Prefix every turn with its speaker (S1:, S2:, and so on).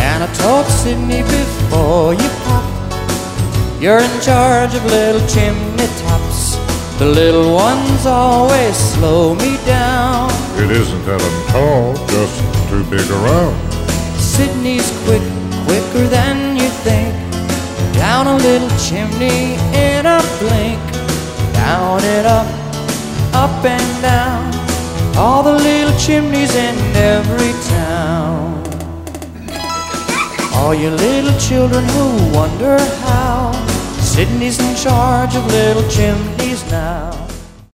S1: And I told Sydney, before you pop, you're in charge of little chimney tops. The little ones always slow me down.
S2: It isn't that I'm tall, just too big around.
S1: Sydney's quick, quicker than you think. Down a little chimney in a blink. Down and up and down. All the little chimneys in every town. All you little children who wonder how, Sydney's in charge of little chimneys now.